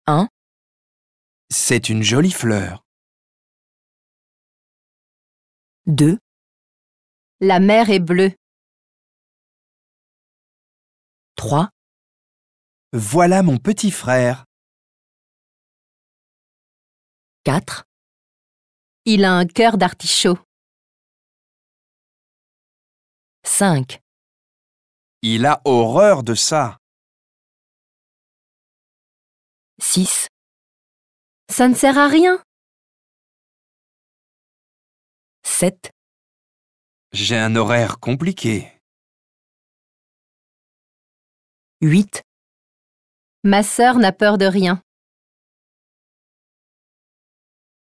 1, C'est une jolie fleur. 2, La mer est bleue. 3, Voilà mon petit frère. 4, Il a un cœur d'artichaut. 5, Il a horreur de ça. 6, Ça ne sert à rien. 7, J'ai un horaire compliqué. 8, Ma sœur n'a peur de rien.